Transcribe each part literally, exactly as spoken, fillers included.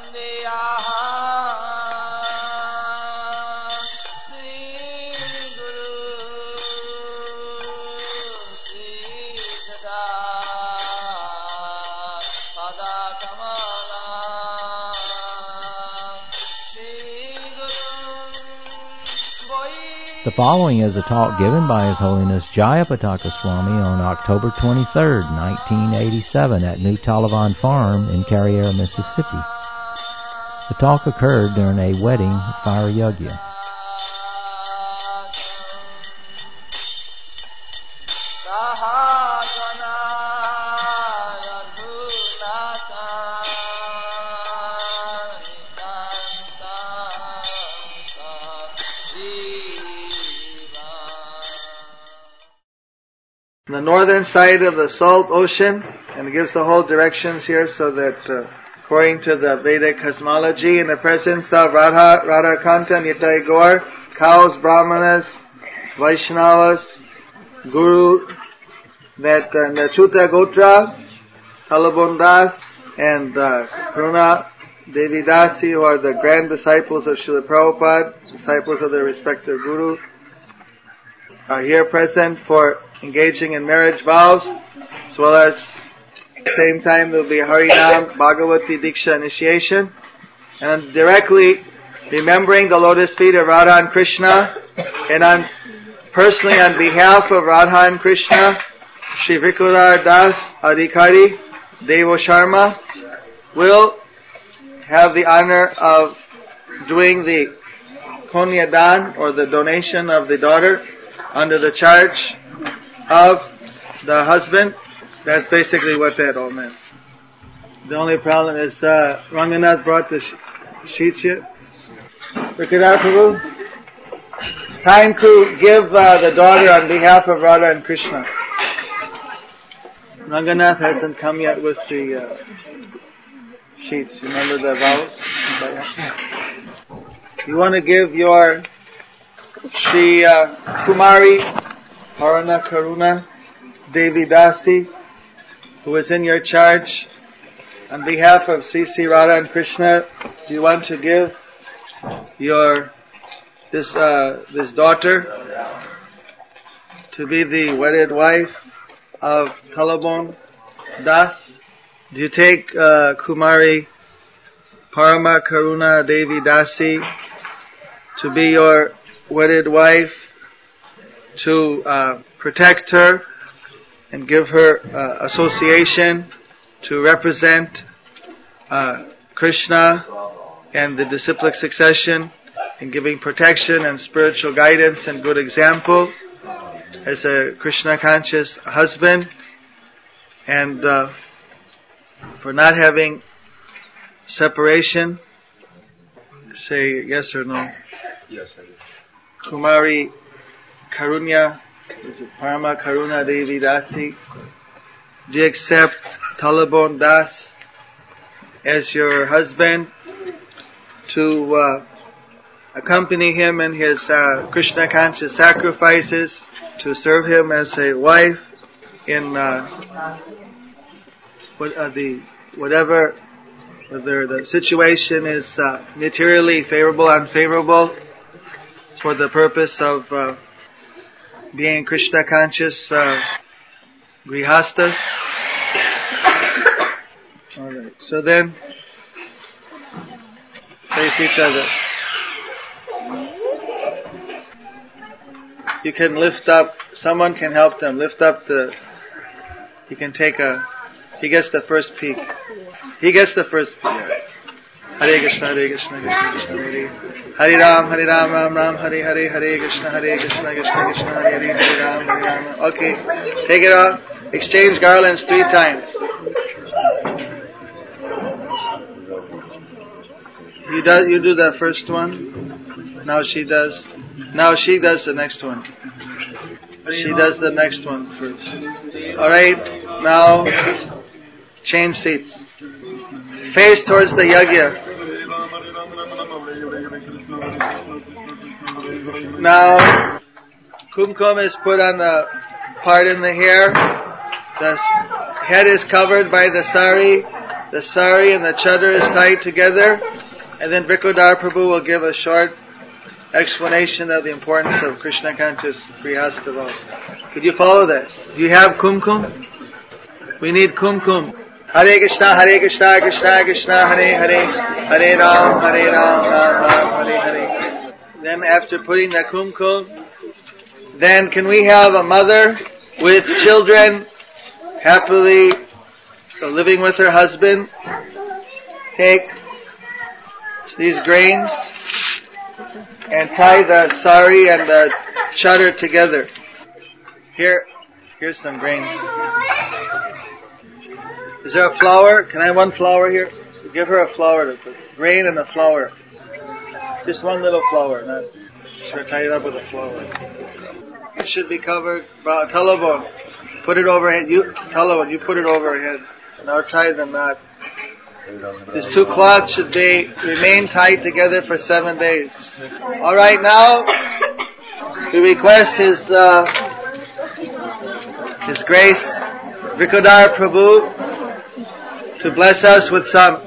The following is a talk given by His Holiness Jayapataka Swami on October twenty-third, nineteen eighty-seven at New Talavan Farm in Carriere, Mississippi. The talk occurred during a wedding fire yagya. The northern side of the salt ocean, and it gives the whole directions here so that uh, according to the Vedic cosmology, in the presence of Radha, Radhakanta, Nitai Gaur, cows, brahmanas, Vaishnavas, Guru, that uh, Nachuta Gotra, Talabon Das, and uh, Karuna Devi Dasi, who are the grand disciples of Srila Prabhupada, disciples of their respective Guru, are here present for engaging in marriage vows, as well as at the same time there will be Harinam Bhagavati Diksha initiation, and directly remembering the lotus feet of Radha and Krishna, and on personally on behalf of Radha and Krishna, Shri Vikular Das Adhikari Devo Sharma will have the honor of doing the Konyadan, or the donation of the daughter, under the charge of the husband. That's basically what that all meant. The only problem is uh, Ranganath brought the sh- sheets here. Rikada Prabhu, it's time to give uh, the daughter on behalf of Radha and Krishna. Ranganath hasn't come yet with the uh, sheets. You remember the vows? You want to give your Shri uh, Kumari Harana Karuna Devi Dasi, who is in your charge, on behalf of C C Radha and Krishna. Do you want to give your this uh, this daughter to be the wedded wife of Talabon Das? Do you take uh, Kumari Parama Karuna Devi Dasi to be your wedded wife, to uh, protect her and give her uh, association to represent uh, Krishna and the disciplic succession in giving protection and spiritual guidance and good example as a Krishna conscious husband, and uh, for not having separation? Say yes or no. Yes, I do. Kumari Karunya, is it Parama Karuna Devi Dasi? Do you accept Talabon Das as your husband to uh, accompany him in his uh, Krishna conscious sacrifices, to serve him as a wife in uh, what, uh, the whatever, whether the situation is uh, materially favorable, unfavorable, for the purpose of uh, being Krishna conscious uh, grihastas? Alright, so then face each other. You can lift up, someone can help them lift up the, you can take a, he gets the first peek. He gets the first peek. Hare Krishna, Hare Krishna, Krishna Krishna, Hare Hare Ram, Hare Ram, Ram Ram, Hare Hare, Hare Krishna, Hare Krishna, Krishna Krishna, Hare Hare, Hare Ram, Hare Ram. Okay, take it off. Exchange garlands three times. You do, you do the first one. Now she does. Now she does the next one. She does the next one first. Alright, now change seats. Face towards the yagya. Now, kumkum is put on the part in the hair. The head is covered by the sari. the sari and the chadar is tied together, and then Vrikodar Prabhu will give a short explanation of the importance of Krishna conscious Grihastha. Could you follow that? Do you have kumkum? We need kumkum. Hare Krishna, Hare Krishna, Krishna Krishna, Hare Hare, Hare Ram, Hare Ram, Ram Ram, Hare Hare. Then after putting the kumkum, then can we have a mother with children happily living with her husband take these grains and tie the sari and the chadar together. Here, here's some grains. Is there a flower? Can I have one flower here? Give her a flower to put. Grain and a flower. Just one little flower. Not, should tie it up with a flower. It should be covered. Telephone. Put it overhead. You, telephone, you put it overhead. Now tie the knot. These two cloths should be remain tied together for seven days. All right, now we request His uh, His Grace Vrikodar Prabhu to bless us with some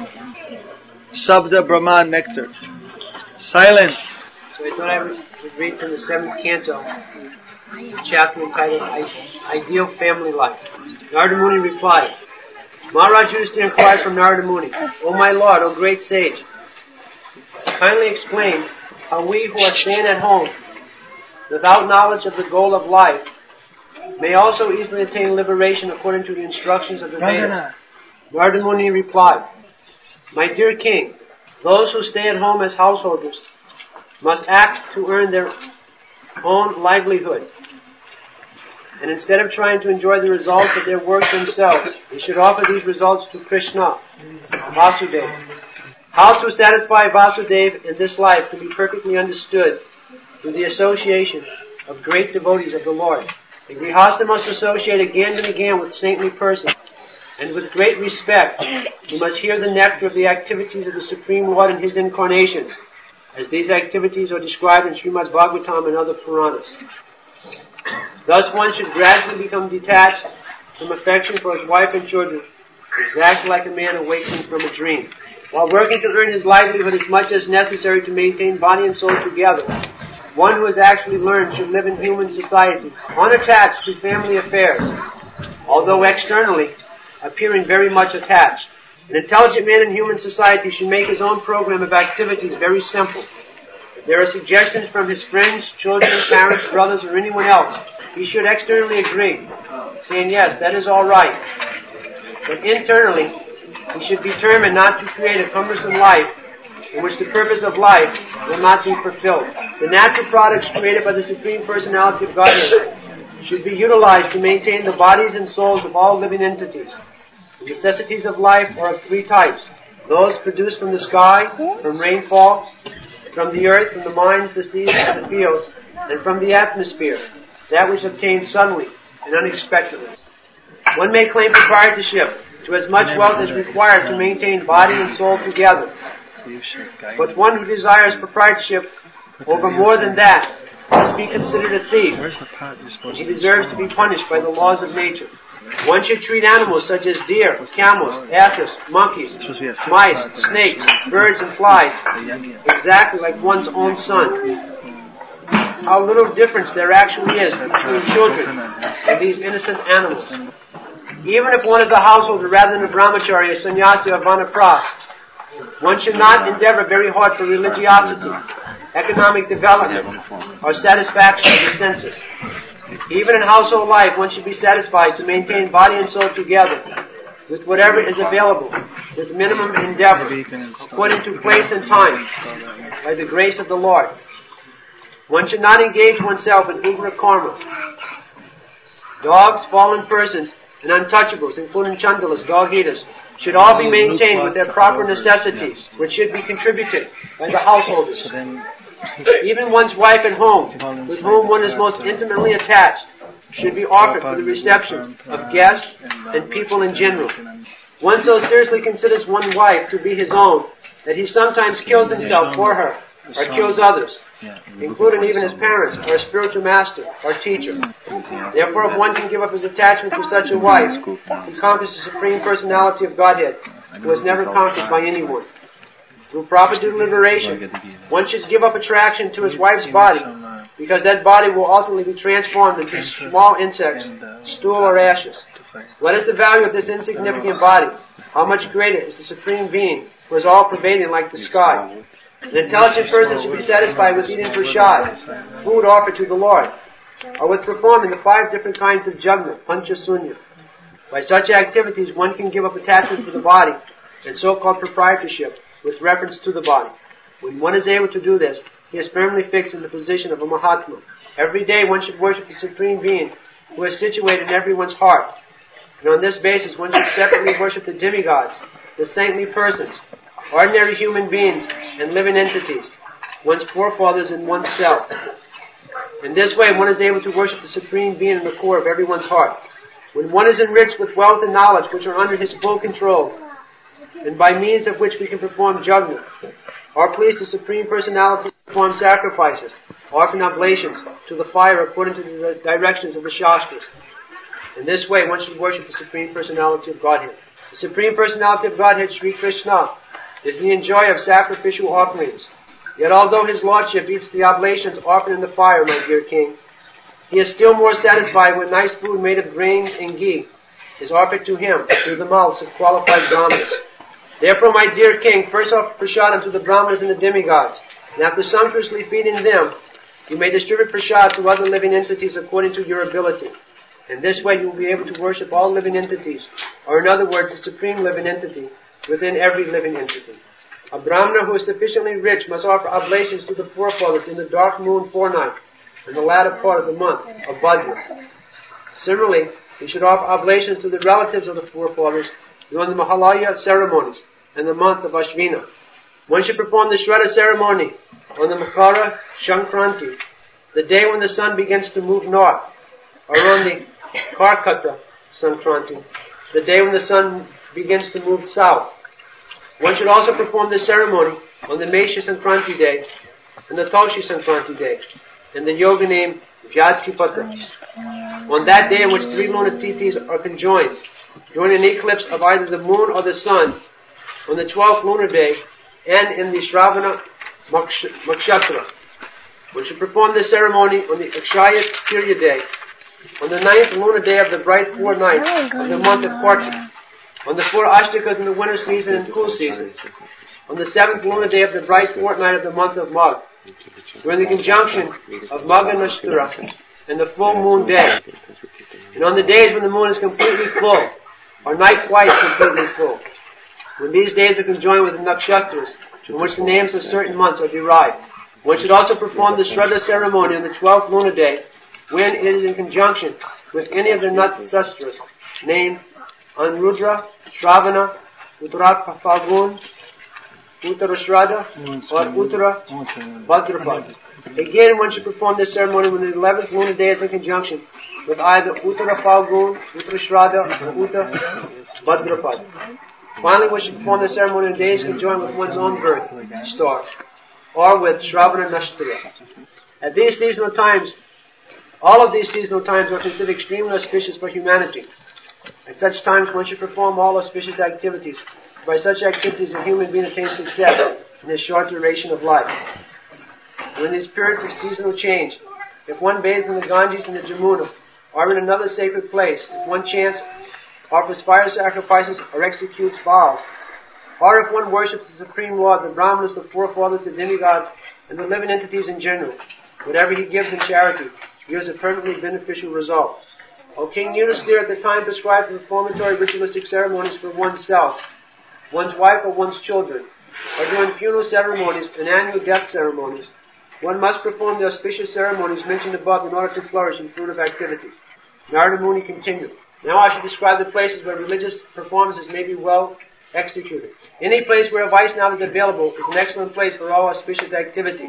Sabda Brahman nectar. Silence. So I thought I would read from the seventh canto, the chapter entitled Ideal Family Life. Narada Muni replied, Maharaj Yudhishthira inquired from Narada Muni, O my Lord, O great sage, kindly explain how we who are staying at home without knowledge of the goal of life may also easily attain liberation according to the instructions of the Vedas. Narada Muni replied, My dear king, those who stay at home as householders must act to earn their own livelihood. And instead of trying to enjoy the results of their work themselves, they should offer these results to Krishna, Vasudeva. How to satisfy Vasudeva in this life can be perfectly understood through the association of great devotees of the Lord. The Grihastha must associate again and again with saintly persons, and with great respect he must hear the nectar of the activities of the Supreme Lord in His incarnations, as these activities are described in Srimad Bhagavatam and other Puranas. Thus one should gradually become detached from affection for his wife and children, exactly like a man awakening from a dream. While working to earn his livelihood as much as necessary to maintain body and soul together, one who has actually learned should live in human society, unattached to family affairs, although externally appearing very much attached. An intelligent man in human society should make his own program of activities very simple. If there are suggestions from his friends, children, parents, brothers, or anyone else, he should externally agree, saying, yes, that is all right. But internally, he should be determined not to create a cumbersome life in which the purpose of life will not be fulfilled. The natural products created by the Supreme Personality of Godhead should be utilized to maintain the bodies and souls of all living entities. The necessities of life are of three types. Those produced from the sky, from rainfall, from the earth, from the mines, the seas, and the fields, and from the atmosphere, that which obtains suddenly and unexpectedly. One may claim proprietorship to as much wealth as required to maintain body and soul together. But one who desires proprietorship over more than that must be considered a thief. He deserves to be punished by the laws of nature. One should treat animals such as deer, camels, asses, monkeys, mice, snakes, birds, and flies exactly like one's own son. How little difference there actually is between children and these innocent animals. Even if one is a householder rather than a brahmachari, a sannyasi, or vanapras, one should not endeavor very hard for religiosity, economic development, or satisfaction of the senses. Even in household life, one should be satisfied to maintain body and soul together with whatever is available, with minimum endeavor, according to place and time, by the grace of the Lord. One should not engage oneself in ignorant karma. Dogs, fallen persons, and untouchables, including chandalas, dog-eaters, should all be maintained with their proper necessities, which should be contributed by the householders. Even one's wife at home, with whom one is most intimately attached, should be offered for the reception of guests and people in general. One so seriously considers one wife to be his own that he sometimes kills himself for her or kills others, including even his parents, or a spiritual master, or teacher. Therefore, if one can give up his attachment to such a wife, he conquers the Supreme Personality of Godhead, who is never conquered by anyone. Through proper deliberation, one should give up attraction to his wife's body, because that body will ultimately be transformed into small insects, stool, or ashes. What is the value of this insignificant body? How much greater is the Supreme Being, who is all-pervading like the sky? An intelligent person should be satisfied with eating prasad, food offered to the Lord, or with performing the five different kinds of jagna, panchasunya. By such activities, one can give up attachment to the body and so-called proprietorship with reference to the body. When one is able to do this, he is firmly fixed in the position of a Mahatma. Every day one should worship the Supreme Being, who is situated in everyone's heart. And on this basis, one should separately worship the demigods, the saintly persons, ordinary human beings, and living entities, one's forefathers and oneself. In this way, one is able to worship the Supreme Being in the core of everyone's heart. When one is enriched with wealth and knowledge which are under his full control, and by means of which we can perform jagna, or please the Supreme Personality to perform sacrifices, offering oblations to the fire according to the directions of the Shastras. In this way, one should worship the Supreme Personality of Godhead. The Supreme Personality of Godhead, Sri Krishna, is the enjoyer of sacrificial offerings. Yet although his Lordship eats the oblations offered in the fire, my dear King, he is still more satisfied when nice food made of grains and ghee is offered to him through the mouths of qualified brahmanas. Therefore, my dear King, first offer prasadam to the brahmanas and the demigods, and after sumptuously feeding them, you may distribute prasad to other living entities according to your ability. In this way, you will be able to worship all living entities, or in other words, the supreme living entity within every living entity. A brahmana who is sufficiently rich must offer oblations to the forefathers in the dark moon fortnight, in the latter part of the month of Bhadra. Similarly, he should offer oblations to the relatives of the forefathers during the Mahalaya ceremonies in the month of Ashvina. One should perform the Shraddha ceremony on the Makara Shankranti, the day when the sun begins to move north, or on the Karkata Sankranti, the day when the sun begins to move south. One should also perform this ceremony on the Mesha Sankranti day and the Tulsi Sankranti day, and the yoga name Vyadhipata. On that day in which three lunar tithis are conjoined, during an eclipse of either the moon or the sun, on the twelfth lunar day, and in the Shravana Makshatra. One should perform this ceremony on the Akshaya Tirya day, on the ninth lunar day of the bright fortnight of the month of Kartik, on the four Ashtakas in the winter season and cool season, on the seventh lunar day of the bright fortnight of the month of Magh, during the conjunction of Magha Nashtra and the full moon day, and on the days when the moon is completely full, or night quite completely full, when these days are conjoined with the nakshatras, from which the names of certain months are derived. One should also perform the Shraddha ceremony on the twelfth lunar day, when it is in conjunction with any of the nakshatras named Anrudra, Shravana, Uttara Falgun, Uttara Shraddha, or Uttara Bhadrapad. Again, one should perform this ceremony when the eleventh lunar day is in conjunction with either Uttara Falgun, Uttara Shraddha, or Uttara Bhadrapad. Finally, one should perform the ceremony on days conjoined with one's own birth star, or with Shravana Nashtra. At these seasonal times, all of these seasonal times are considered extremely auspicious for humanity. At such times, one should perform all auspicious activities. By such activities, a human being attains success in his short duration of life. During these periods of seasonal change, if one bathes in the Ganges and the Jamuna, or in another sacred place, if one chants, offers fire sacrifices, or executes vows, or if one worships the Supreme Lord, the Brahmanas, the forefathers, the demigods, and the living entities in general, whatever he gives in charity gives a permanently beneficial result. O King Yudhisthira, at the time prescribed for reformatory ritualistic ceremonies for oneself, one's wife or one's children, or during funeral ceremonies and annual death ceremonies, one must perform the auspicious ceremonies mentioned above in order to flourish in fruitive activities. Narada Muni continued. Now I shall describe the places where religious performances may be well executed. Any place where a Vaishnava is available is an excellent place for all auspicious activities.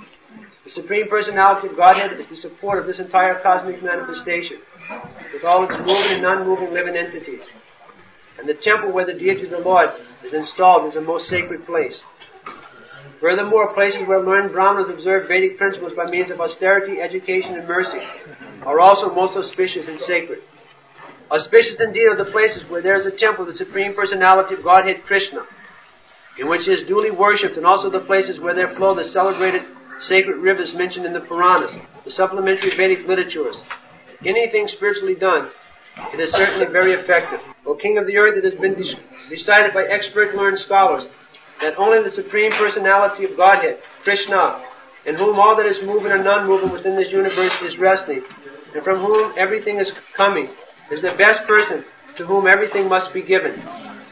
The Supreme Personality of Godhead is the support of this entire cosmic manifestation, with all its moving and non-moving living entities. And the temple where the deity of the Lord is installed is a most sacred place. Furthermore, places where learned Brahmanas observe Vedic principles by means of austerity, education, and mercy are also most auspicious and sacred. Auspicious indeed are the places where there is a temple of the Supreme Personality of Godhead Krishna, in which he is duly worshipped, and also the places where there flow the celebrated sacred rivers mentioned in the Puranas, the supplementary Vedic literatures. Anything spiritually done, it is certainly very effective. O King of the earth, it has been decided by expert learned scholars that only the Supreme Personality of Godhead, Krishna, in whom all that is moving or non-moving within this universe is resting, and from whom everything is coming, is the best person to whom everything must be given.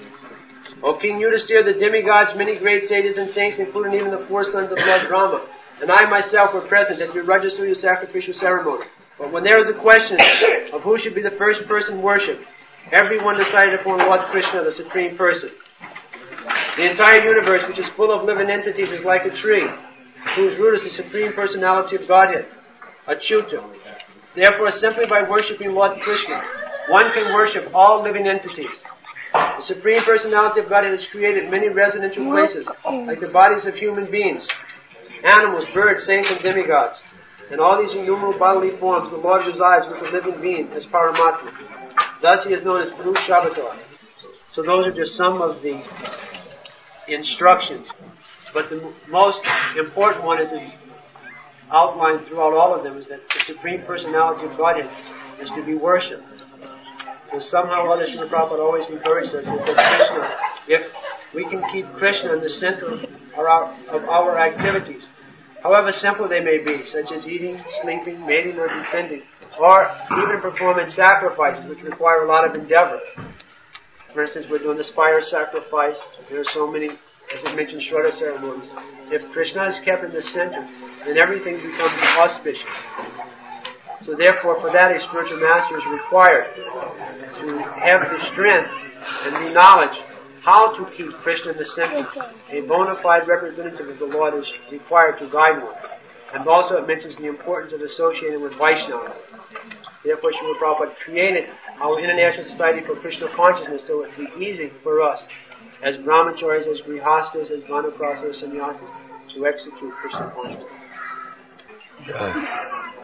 O King Yudhisthira, the demigods, many great sages and saints, including even the four sons of Lord Brahma, and I myself were present at your Rajasuya sacrificial ceremony. But when there was a question of who should be the first person worshipped, everyone decided upon Lord Krishna, the Supreme Person. The entire universe, which is full of living entities, is like a tree, whose root is the Supreme Personality of Godhead, Achyuta. Therefore, simply by worshipping Lord Krishna, one can worship all living entities. The Supreme Personality of Godhead has created many residential places, like the bodies of human beings, animals, birds, saints, and demigods. In all these innumerable bodily forms, the Lord resides with the living being as Paramatma. Thus he is known as Purushabhata. So those are just some of the instructions. But the most important one is it's outlined throughout all of them, is that the Supreme Personality of Godhead is to be worshipped. So somehow or other, Srila Prabhupada always encouraged us that Krishna, if we can keep Krishna in the center of our, of our activities, however simple they may be, such as eating, sleeping, mating, or defending, or even performing sacrifices, which require a lot of endeavor. For instance, we're doing the Spire sacrifice. There are so many, as I mentioned, Shraddha ceremonies. If Krishna is kept in the center, then everything becomes auspicious. So therefore, for that, a spiritual master is required to have the strength and the knowledge how to keep Krishna in the center. A bona fide representative of the Lord is required to guide one. And also it mentions the importance of associating with Vaishnava. Therefore, Srila Prabhupada created our International Society for Krishna Consciousness so it would be easy for us, as brahmacharis, as grihastas, as vanaprasas, as sannyasis, to execute Krishna consciousness.